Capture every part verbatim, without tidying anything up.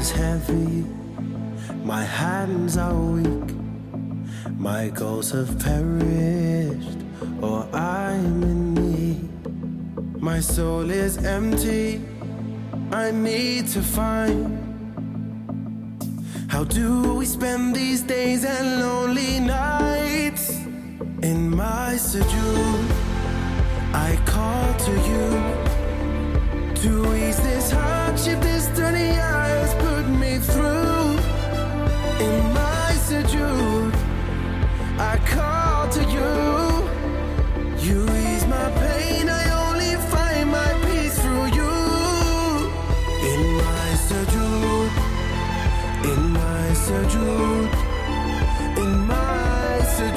is heavy, my hands are weak, my goals have perished, or I'm in need. My soul is empty, I need to find. How do we spend these days and lonely nights? In my sujood, I call to you to ease this hardship this journey has put me through. In my sujood, I call to you. You ease my pain, I only find my peace through you. In my sujood, in my sujood, in my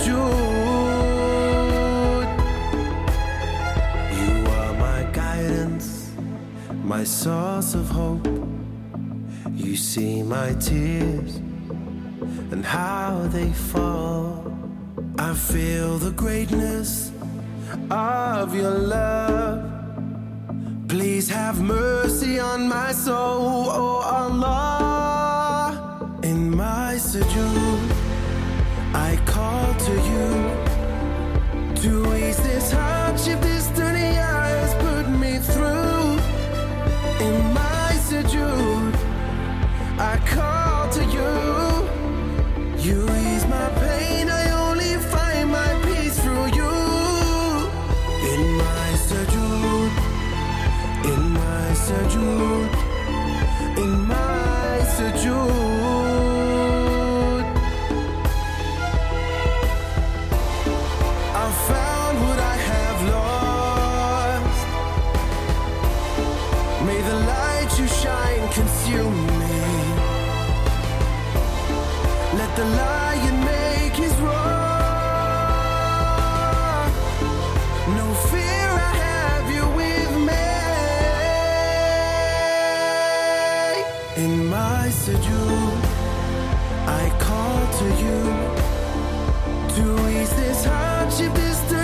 sujood. You are my guidance, my source of hope. You see my tears and how they fall. I feel the greatness of your love. Please have mercy on my soul, oh Allah. In my sujood, I call to you to ease this hardship this journey has put me through. In my sujood, I call to you. You ease my pain, I only find my peace through you. In my sujood, in my sujood, in my sujood. I found what I have lost. May the light you shine consume me. Let the lion make his roar. No fear, I have you with me. In my sujood, I call to you to ease this hardship this